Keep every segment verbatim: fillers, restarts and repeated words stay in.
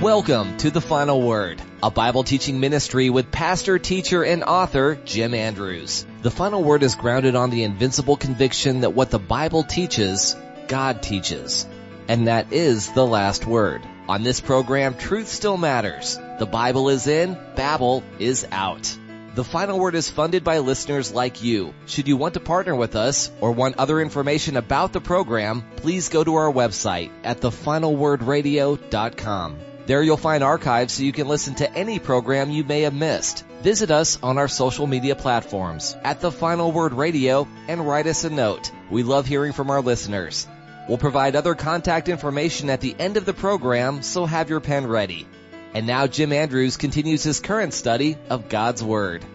Welcome to The Final Word, a Bible teaching ministry with pastor, teacher, and author Jim Andrews. The Final Word is grounded on the invincible conviction that what the Bible teaches, God teaches. And that is the last word. On this program, truth still matters. The Bible is in, Babel is out. The Final Word is funded by listeners like you. Should you want to partner with us or want other information about the program, please go to our website at the final word radio dot com. There you'll find archives so you can listen to any program you may have missed. Visit us on our social media platforms at The Final Word Radio and write us a note. We love hearing from our listeners. We'll provide other contact information at the end of the program, so have your pen ready. And now Jim Andrews continues his current study of God's Word.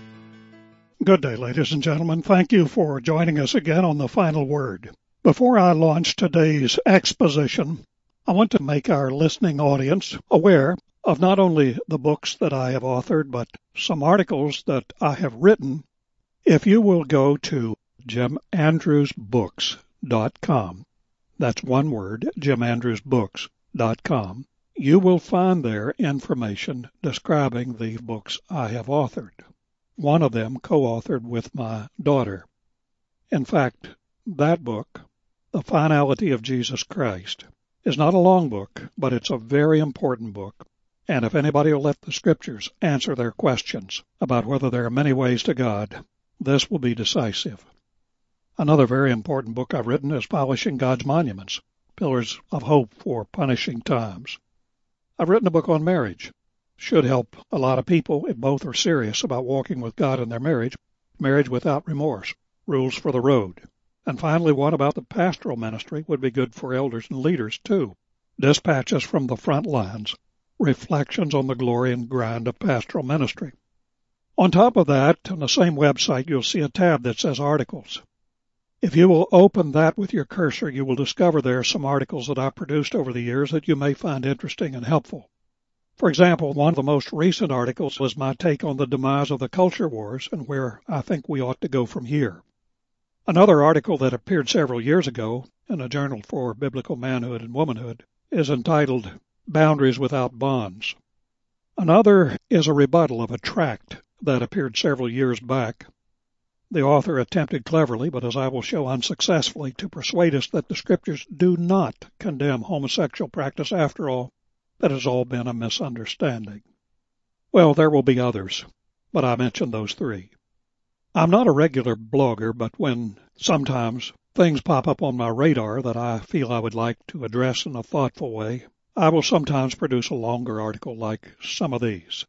Good day, ladies and gentlemen. Thank you for joining us again on The Final Word. Before I launch today's exposition, I want to make our listening audience aware of not only the books that I have authored, but some articles that I have written. If you will go to jim andrews books dot com, that's one word, jim andrews books dot com, you will find there information describing the books I have authored. One of them co-authored with my daughter. In fact, that book, The Finality of Jesus Christ, is not a long book, but it's a very important book. And if anybody will let the Scriptures answer their questions about whether there are many ways to God, this will be decisive. Another very important book I've written is Polishing God's Monuments, Pillars of Hope for Punishing Times. I've written a book on marriage. Should help a lot of people if both are serious about walking with God in their marriage. Marriage Without Remorse, Rules for the Road. And finally, one about the pastoral ministry would be good for elders and leaders, too. Dispatches from the Front Lines, Reflections on the Glory and Grind of Pastoral Ministry. On top of that, on the same website, you'll see a tab that says Articles. If you will open that with your cursor, you will discover there are some articles that I've produced over the years that you may find interesting and helpful. For example, one of the most recent articles was my take on the demise of the culture wars and where I think we ought to go from here. Another article that appeared several years ago in a journal for biblical manhood and womanhood is entitled Boundaries Without Bonds. Another is a rebuttal of a tract that appeared several years back. The author attempted cleverly, but as I will show unsuccessfully, to persuade us that the Scriptures do not condemn homosexual practice after all. That has all been a misunderstanding. Well, there will be others, but I mentioned those three. I'm not a regular blogger, but when sometimes things pop up on my radar that I feel I would like to address in a thoughtful way, I will sometimes produce a longer article like some of these.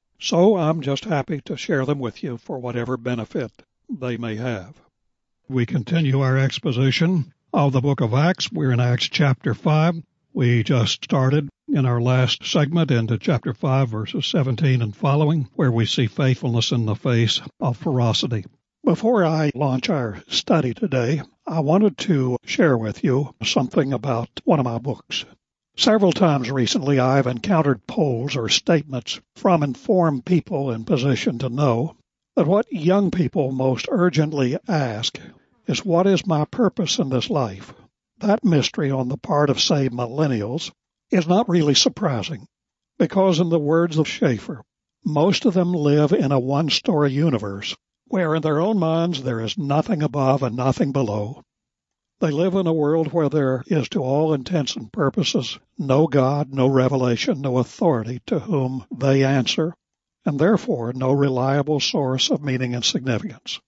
So I'm just happy to share them with you for whatever benefit they may have. We continue our exposition of the book of Acts. We're in Acts chapter five. We just started in our last segment into chapter five, verses seventeen and following, where we see faithfulness in the face of ferocity. Before I launch our study today, I wanted to share with you something about one of my books. Several times recently, I've encountered polls or statements from informed people in position to know that what young people most urgently ask is, what is my purpose in this life? That mystery on the part of, say, millennials is not really surprising, because in the words of Schaeffer, most of them live in a one-story universe where in their own minds there is nothing above and nothing below. They live in a world where there is, to all intents and purposes, no God, no revelation, no authority to whom they answer, and therefore no reliable source of meaning and significance.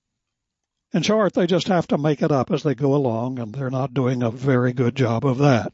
In short, they just have to make it up as they go along, and they're not doing a very good job of that.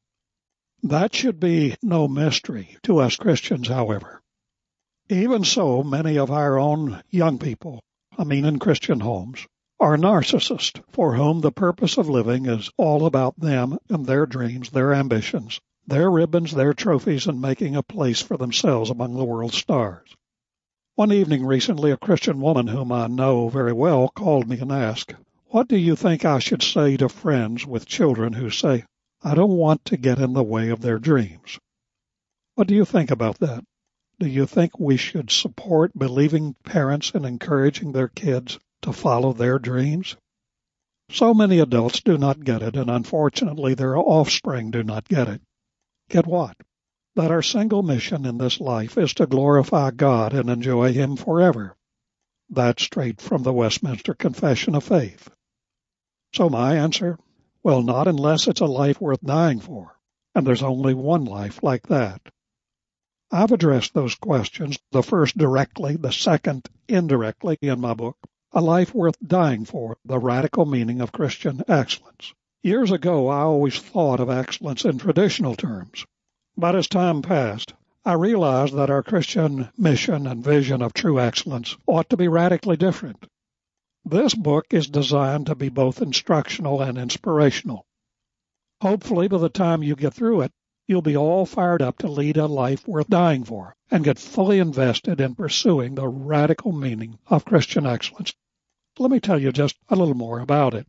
That should be no mystery to us Christians, however. Even so, many of our own young people, I mean in Christian homes, are narcissists for whom the purpose of living is all about them and their dreams, their ambitions, their ribbons, their trophies, and making a place for themselves among the world's stars. One evening recently, a Christian woman whom I know very well called me and asked, "What do you think I should say to friends with children who say, 'I don't want to get in the way of their dreams'?" What do you think about that? Do you think we should support believing parents in encouraging their kids to follow their dreams? So many adults do not get it, and unfortunately their offspring do not get it. Get what? that our single mission in this life is to glorify God and enjoy Him forever. That's straight from the Westminster Confession of Faith. So my answer, well, not unless it's a life worth dying for, and there's only one life like that. I've addressed those questions, the first directly, the second indirectly in my book, A Life Worth Dying For, The Radical Meaning of Christian Excellence. Years ago, I always thought of excellence in traditional terms. But as time passed, I realized that our Christian mission and vision of true excellence ought to be radically different. This book is designed to be both instructional and inspirational. Hopefully, by the time you get through it, you'll be all fired up to lead a life worth dying for and get fully invested in pursuing the radical meaning of Christian excellence. Let me tell you just a little more about it.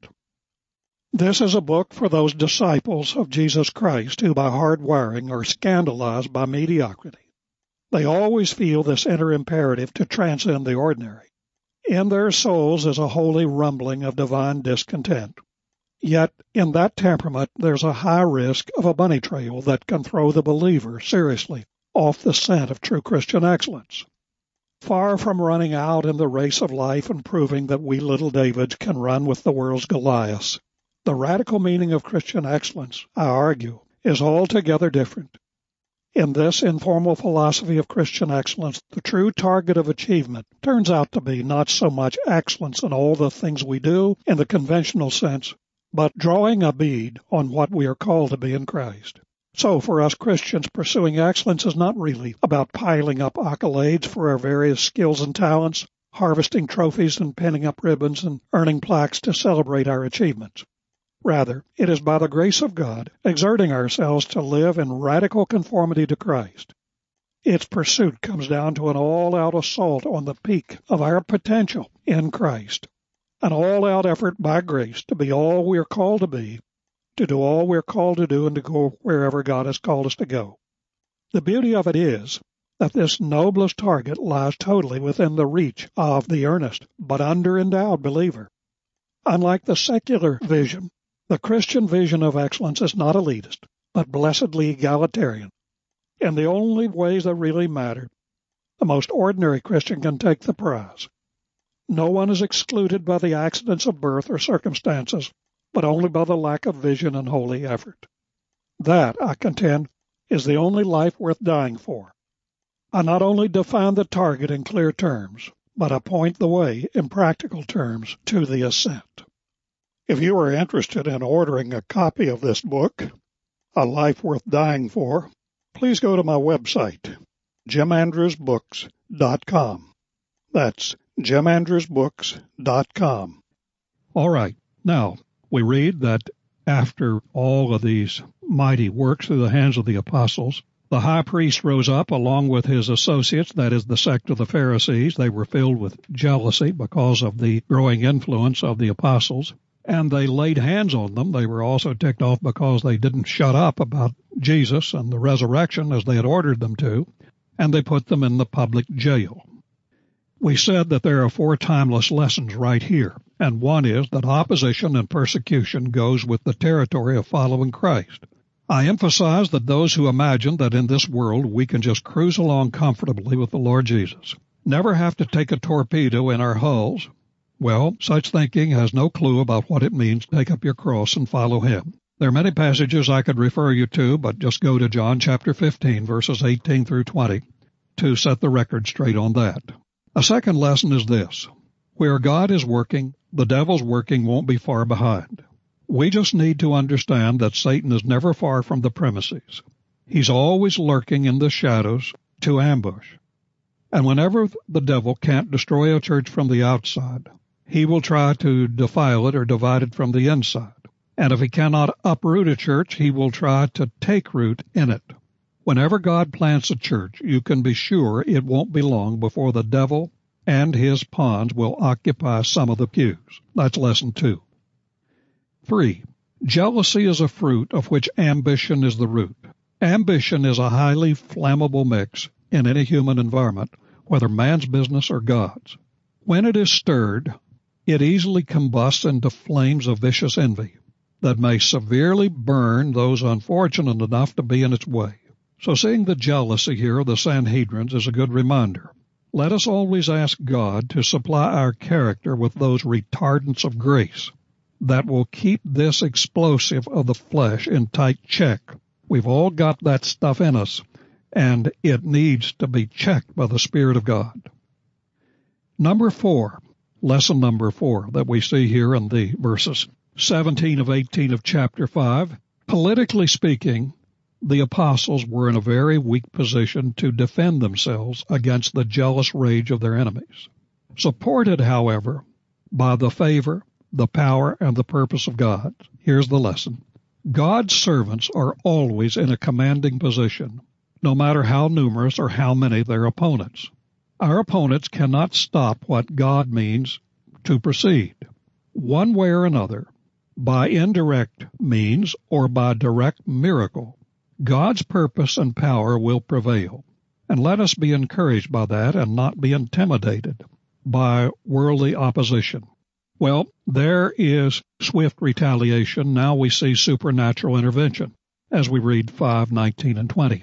This is a book for those disciples of Jesus Christ who by hard wiring are scandalized by mediocrity. They always feel this inner imperative to transcend the ordinary. In their souls is a holy rumbling of divine discontent. Yet in that temperament there's a high risk of a bunny trail that can throw the believer seriously off the scent of true Christian excellence. Far from running out in the race of life and proving that we little Davids can run with the world's Goliaths, the radical meaning of Christian excellence, I argue, is altogether different. In this informal philosophy of Christian excellence, the true target of achievement turns out to be not so much excellence in all the things we do in the conventional sense, but drawing a bead on what we are called to be in Christ. So for us Christians, pursuing excellence is not really about piling up accolades for our various skills and talents, harvesting trophies and pinning up ribbons and earning plaques to celebrate our achievements. Rather, it is by the grace of God exerting ourselves to live in radical conformity to Christ. Its pursuit comes down to an all-out assault on the peak of our potential in Christ, an all-out effort by grace to be all we are called to be, to do all we are called to do, and to go wherever God has called us to go. The beauty of it is that this noblest target lies totally within the reach of the earnest but under-endowed believer. Unlike the secular vision, the Christian vision of excellence is not elitist, but blessedly egalitarian. In the only ways that really matter, the most ordinary Christian can take the prize. No one is excluded by the accidents of birth or circumstances, but only by the lack of vision and holy effort. That, I contend, is the only life worth dying for. I not only define the target in clear terms, but I point the way in practical terms to the ascent. If you are interested in ordering a copy of this book, A Life Worth Dying For, please go to my website, jim andrews books dot com. That's jim andrews books dot com. All right. Now, we read that after all of these mighty works through the hands of the apostles, the high priest rose up along with his associates, that is the sect of the Pharisees. They were filled with jealousy because of the growing influence of the apostles. And they laid hands on them. They were also ticked off because they didn't shut up about Jesus and the resurrection as they had ordered them to, and they put them in the public jail. We said that there are four timeless lessons right here, and one is that opposition and persecution goes with the territory of following Christ. I emphasize that those who imagine that in this world we can just cruise along comfortably with the Lord Jesus, never have to take a torpedo in our hulls, well, such thinking has no clue about what it means to take up your cross and follow Him. There are many passages I could refer you to, but just go to John chapter fifteen, verses eighteen through twenty, to set the record straight on that. A second lesson is this. Where God is working, the devil's working won't be far behind. We just need to understand that Satan is never far from the premises. He's always lurking in the shadows to ambush. And whenever the devil can't destroy a church from the outside, he will try to defile it or divide it from the inside. And if he cannot uproot a church, he will try to take root in it. Whenever God plants a church, you can be sure it won't be long before the devil and his pawns will occupy some of the pews. That's lesson two. Three, jealousy is a fruit of which ambition is the root. Ambition is a highly flammable mix in any human environment, whether man's business or God's. When it is stirred, it easily combusts into flames of vicious envy that may severely burn those unfortunate enough to be in its way. So seeing the jealousy here of the Sanhedrins is a good reminder. Let us always ask God to supply our character with those retardants of grace that will keep this explosive of the flesh in tight check. We've all got that stuff in us, and it needs to be checked by the Spirit of God. Number four, lesson number four that we see here in the verses seventeen of eighteen of chapter five. Politically speaking, the apostles were in a very weak position to defend themselves against the jealous rage of their enemies. Supported, however, by the favor, the power, and the purpose of God. Here's the lesson. God's servants are always in a commanding position, no matter how numerous or how many their opponents. Our opponents cannot stop what God means to proceed. One way or another, by indirect means or by direct miracle, God's purpose and power will prevail. And let us be encouraged by that and not be intimidated by worldly opposition. Well, there is swift retaliation. Now we see supernatural intervention as we read five, nineteen, and twenty.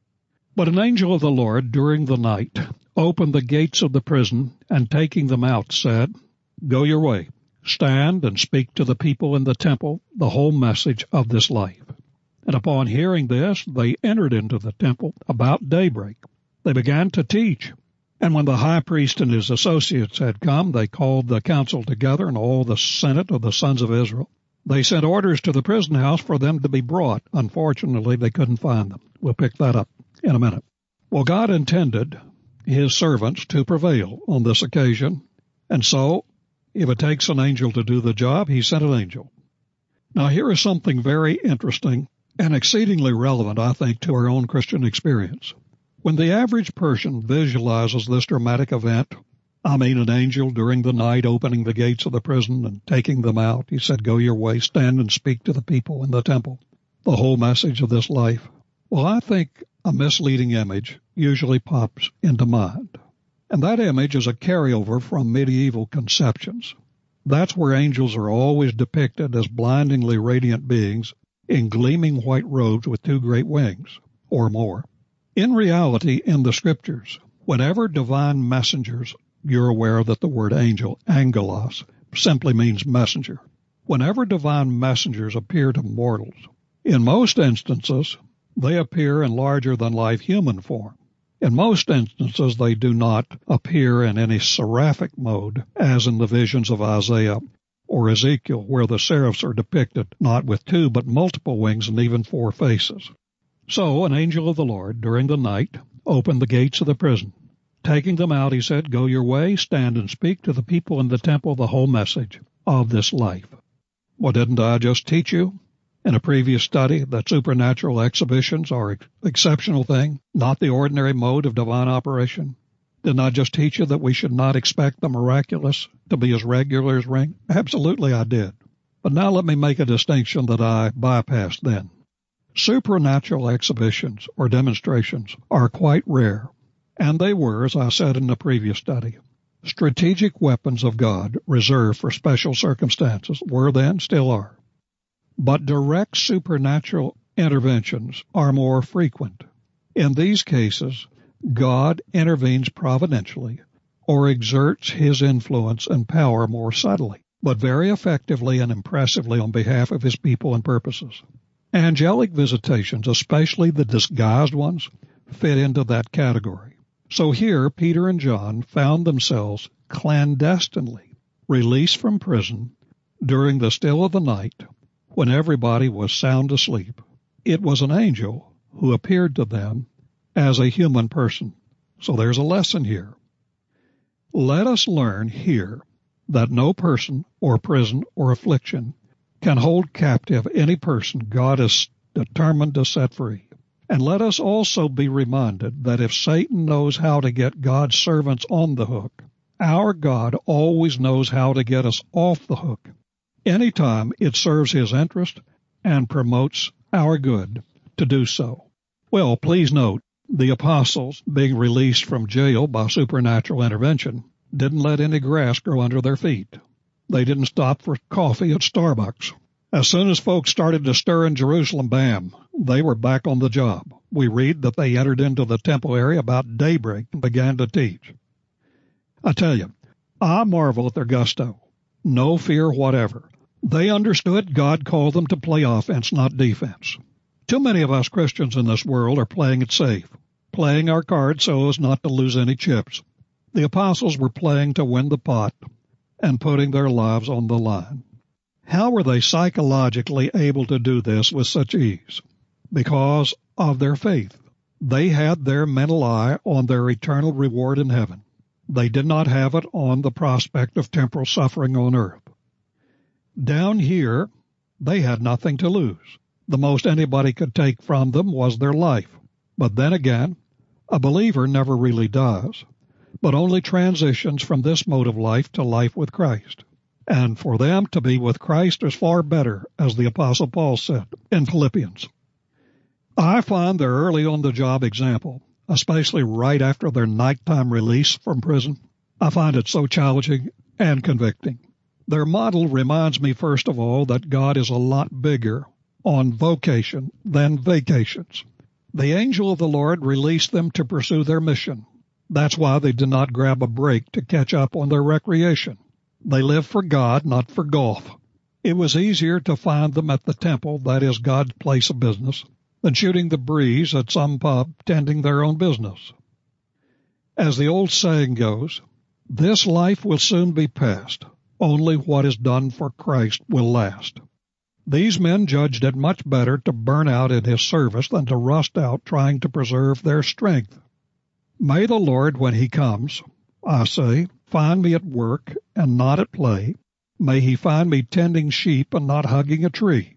But an angel of the Lord during the night opened the gates of the prison, and taking them out said, Go your way, stand and speak to the people in the temple the whole message of this life. And upon hearing this, they entered into the temple about daybreak. They began to teach. And when the high priest and his associates had come, they called the council together and all the senate of the sons of Israel. They sent orders to the prison house for them to be brought. Unfortunately, they couldn't find them. We'll pick that up in a minute. Well, God intended his servants to prevail on this occasion. And so, if it takes an angel to do the job, he sent an angel. Now, here is something very interesting and exceedingly relevant, I think, to our own Christian experience. When the average person visualizes this dramatic event, I mean an angel during the night opening the gates of the prison and taking them out, he said, Go your way, stand and speak to the people in the temple, the whole message of this life. Well, I think a misleading image usually pops into mind. And that image is a carryover from medieval conceptions. That's where angels are always depicted as blindingly radiant beings in gleaming white robes with two great wings, or more. In reality, in the Scriptures, whenever divine messengers, you're aware that the word angel, angelos, simply means messenger. Whenever divine messengers appear to mortals, in most instances, they appear in larger-than-life human form. In most instances, they do not appear in any seraphic mode, as in the visions of Isaiah or Ezekiel, where the seraphs are depicted not with two but multiple wings and even four faces. So an angel of the Lord, during the night, opened the gates of the prison. Taking them out, he said, Go your way, stand and speak to the people in the temple the whole message of this life. Well, didn't I just teach you in a previous study that supernatural exhibitions are an exceptional thing, not the ordinary mode of divine operation? Didn't I just teach you that we should not expect the miraculous to be as regular as rain? Absolutely I did. But now let me make a distinction that I bypassed then. Supernatural exhibitions or demonstrations are quite rare, and they were, as I said in the previous study, strategic weapons of God reserved for special circumstances, were then, still are. But direct supernatural interventions are more frequent. In these cases, God intervenes providentially or exerts his influence and power more subtly, but very effectively and impressively on behalf of his people and purposes. Angelic visitations, especially the disguised ones, fit into that category. So here, Peter and John found themselves clandestinely released from prison during the still of the night when everybody was sound asleep. It was an angel who appeared to them as a human person. So there's a lesson here. Let us learn here that no person or prison or affliction can hold captive any person God is determined to set free. And let us also be reminded that if Satan knows how to get God's servants on the hook, our God always knows how to get us off the hook, anytime it serves his interest and promotes our good to do so. Well, please note, the apostles, being released from jail by supernatural intervention, didn't let any grass grow under their feet. They didn't stop for coffee at Starbucks. As soon as folks started to stir in Jerusalem, bam, They were back on the job. We read that they entered into the temple area about daybreak and began to teach. I tell you, I marvel at their gusto. No fear whatever. They understood God called them to play offense, not defense. Too many of us Christians in this world are playing it safe, playing our cards so as not to lose any chips. The apostles were playing to win the pot and putting their lives on the line. How were they psychologically able to do this with such ease? Because of their faith. They had their mental eye on their eternal reward in heaven. They did not have it on the prospect of temporal suffering on earth. Down here, they had nothing to lose. The most anybody could take from them was their life. But then again, a believer never really dies, but only transitions from this mode of life to life with Christ. And for them to be with Christ is far better, as the Apostle Paul said in Philippians. I find their early on-the-job example, especially right after their nighttime release from prison, I find it so challenging and convicting. Their model reminds me, first of all, that God is a lot bigger on vocation than vacations. The angel of the Lord released them to pursue their mission. That's why they did not grab a break to catch up on their recreation. They lived for God, not for golf. It was easier to find them at the temple, that is God's place of business, than shooting the breeze at some pub tending their own business. As the old saying goes, this life will soon be past. Only what is done for Christ will last. These men judged it much better to burn out in his service than to rust out trying to preserve their strength. May the Lord, when he comes, I say, find me at work and not at play. May he find me tending sheep and not hugging a tree.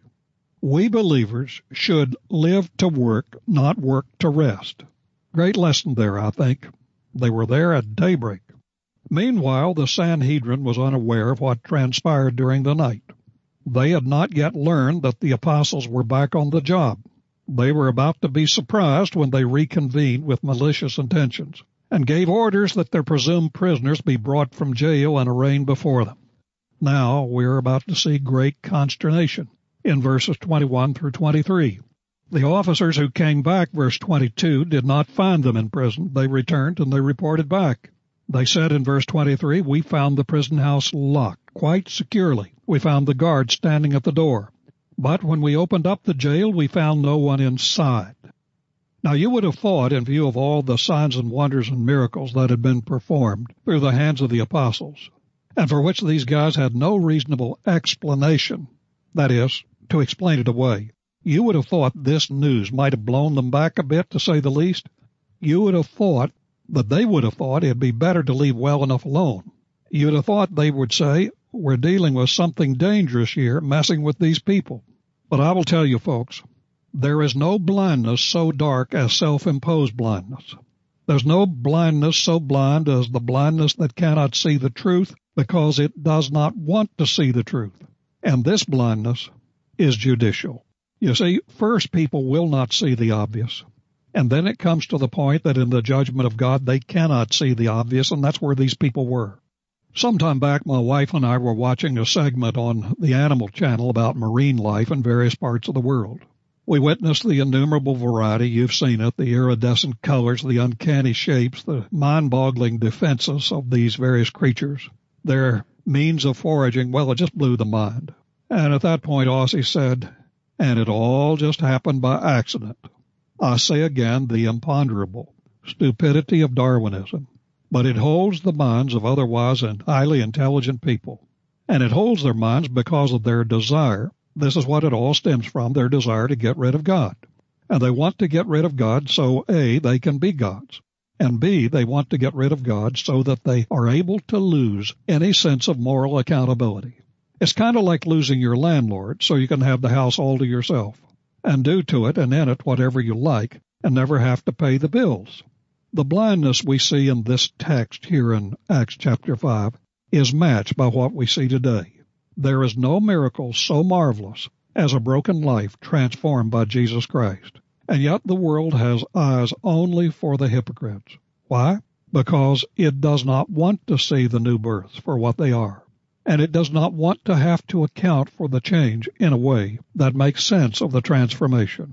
We believers should live to work, not work to rest. Great lesson there, I think. They were there at daybreak. Meanwhile, the Sanhedrin was unaware of what transpired during the night. They had not yet learned that the apostles were back on the job. They were about to be surprised when they reconvened with malicious intentions and gave orders that their presumed prisoners be brought from jail and arraigned before them. Now we are about to see great consternation in verses twenty-one through twenty-three. The officers who came back, verse twenty-two, did not find them in prison. They returned and they reported back. They said in verse twenty-three, we found the prison house locked quite securely. We found the guard standing at the door. But when we opened up the jail, we found no one inside. Now you would have thought, in view of all the signs and wonders and miracles that had been performed through the hands of the apostles, and for which these guys had no reasonable explanation, that is, to explain it away, you would have thought this news might have blown them back a bit, to say the least. You would have thought that they would have thought it'd be better to leave well enough alone. You'd have thought they would say, we're dealing with something dangerous here, messing with these people. But I will tell you, folks, there is no blindness so dark as self-imposed blindness. There's no blindness so blind as the blindness that cannot see the truth because it does not want to see the truth. And this blindness is judicial. You see, first people will not see the obvious. And then it comes to the point that in the judgment of God, they cannot see the obvious, and that's where these people were. Sometime back, my wife and I were watching a segment on the Animal Channel about marine life in various parts of the world. We witnessed the innumerable variety, you've seen it, the iridescent colors, the uncanny shapes, the mind-boggling defenses of these various creatures. Their means of foraging, well, it just blew the mind. And at that point, Aussie said, and it all just happened by accident. I say again, the imponderable stupidity of Darwinism. But it holds the minds of otherwise and highly intelligent people. And it holds their minds because of their desire. This is what it all stems from, their desire to get rid of God. And they want to get rid of God so, A, they can be gods. And B, they want to get rid of God so that they are able to lose any sense of moral accountability. It's kind of like losing your landlord so you can have the house all to yourself and do to it and in it whatever you like and never have to pay the bills. The blindness we see in this text here in Acts chapter five is matched by what we see today. There is no miracle so marvelous as a broken life transformed by Jesus Christ. And yet the world has eyes only for the hypocrites. Why? Because it does not want to see the new births for what they are. And it does not want to have to account for the change in a way that makes sense of the transformation.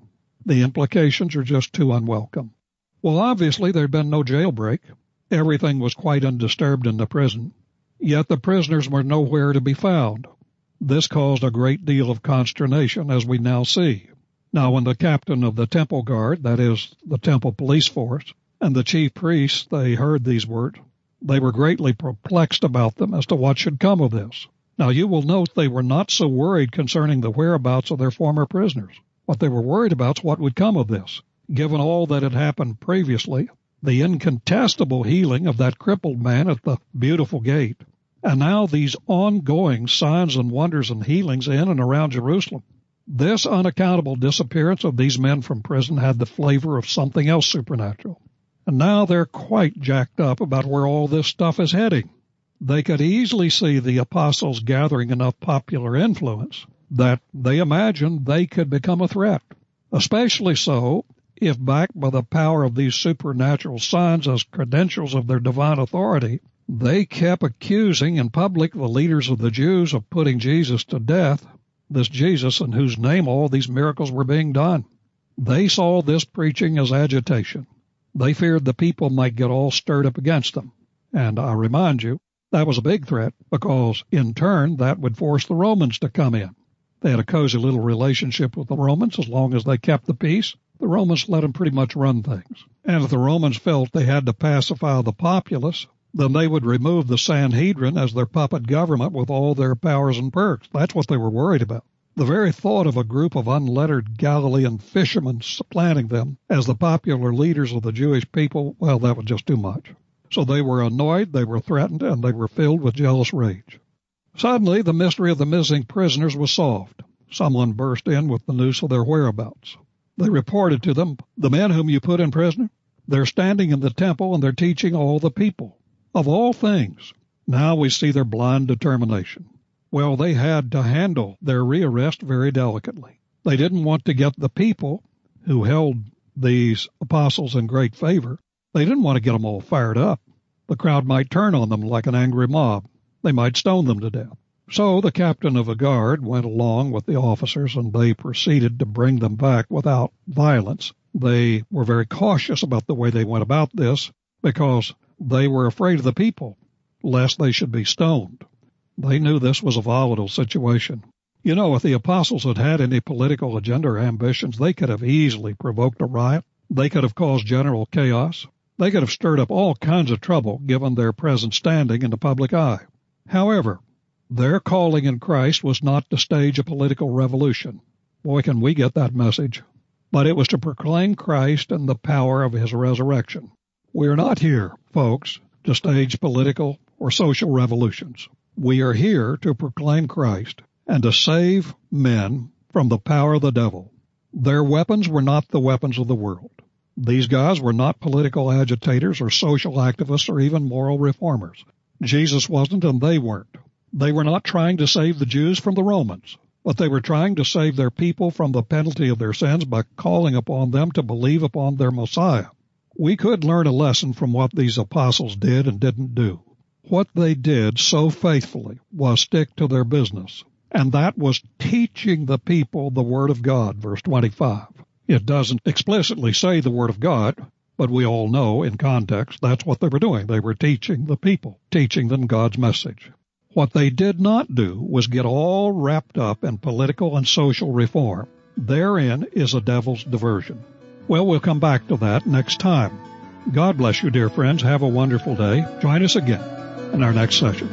The implications are just too unwelcome. Well, obviously there'd been no jailbreak. Everything was quite undisturbed in the prison. Yet the prisoners were nowhere to be found. This caused a great deal of consternation, as we now see. Now, when the captain of the temple guard, that is, the temple police force, and the chief priests, they heard these words, they were greatly perplexed about them as to what should come of this. Now, you will note they were not so worried concerning the whereabouts of their former prisoners. What they were worried about is what would come of this. Given all that had happened previously, the incontestable healing of that crippled man at the Beautiful Gate, and now these ongoing signs and wonders and healings in and around Jerusalem. This unaccountable disappearance of these men from prison had the flavor of something else supernatural. And now they're quite jacked up about where all this stuff is heading. They could easily see the apostles gathering enough popular influence that they imagined they could become a threat, especially so if backed by the power of these supernatural signs as credentials of their divine authority, they kept accusing in public the leaders of the Jews of putting Jesus to death, this Jesus in whose name all these miracles were being done. They saw this preaching as agitation. They feared the people might get all stirred up against them. And I remind you, that was a big threat because, in turn, that would force the Romans to come in. They had a cozy little relationship with the Romans as long as they kept the peace. The Romans let them pretty much run things. And if the Romans felt they had to pacify the populace, then they would remove the Sanhedrin as their puppet government with all their powers and perks. That's what they were worried about. The very thought of a group of unlettered Galilean fishermen supplanting them as the popular leaders of the Jewish people, well, that was just too much. So they were annoyed, they were threatened, and they were filled with jealous rage. Suddenly, the mystery of the missing prisoners was solved. Someone burst in with the news of their whereabouts. They reported to them, the men whom you put in prison, they're standing in the temple and they're teaching all the people. Of all things, now we see their blind determination. Well, they had to handle their rearrest very delicately. They didn't want to get the people who held these apostles in great favor. They didn't want to get them all fired up. The crowd might turn on them like an angry mob. They might stone them to death. So the captain of the guard went along with the officers, and they proceeded to bring them back without violence. They were very cautious about the way they went about this because they were afraid of the people, lest they should be stoned. They knew this was a volatile situation. You know, if the apostles had had any political agenda or ambitions, they could have easily provoked a riot. They could have caused general chaos. They could have stirred up all kinds of trouble given their present standing in the public eye. However, their calling in Christ was not to stage a political revolution. Boy, can we get that message. But it was to proclaim Christ and the power of his resurrection. We are not here, folks, to stage political or social revolutions. We are here to proclaim Christ and to save men from the power of the devil. Their weapons were not the weapons of the world. These guys were not political agitators or social activists or even moral reformers. Jesus wasn't, and they weren't. They were not trying to save the Jews from the Romans, but they were trying to save their people from the penalty of their sins by calling upon them to believe upon their Messiah. We could learn a lesson from what these apostles did and didn't do. What they did so faithfully was stick to their business, and that was teaching the people the Word of God, verse twenty-five. It doesn't explicitly say the Word of God, but we all know in context that's what they were doing. They were teaching the people, teaching them God's message. What they did not do was get all wrapped up in political and social reform. Therein is a devil's diversion. Well, we'll come back to that next time. God bless you, dear friends. Have a wonderful day. Join us again in our next session.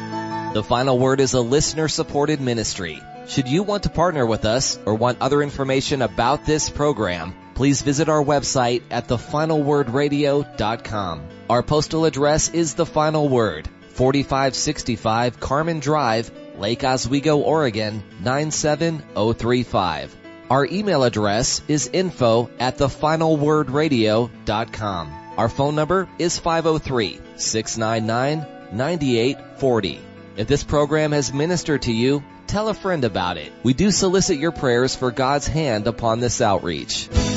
The Final Word is a listener-supported ministry. Should you want to partner with us or want other information about this program, please visit our website at the final word radio dot com. Our postal address is The Final Word, forty-five sixty-five Carmen Drive, Lake Oswego, Oregon, nine seven oh three five. Our email address is info at the final word radio dot com. Our phone number is five oh three, six nine nine, nine eight four oh. If this program has ministered to you, tell a friend about it. We do solicit your prayers for God's hand upon this outreach.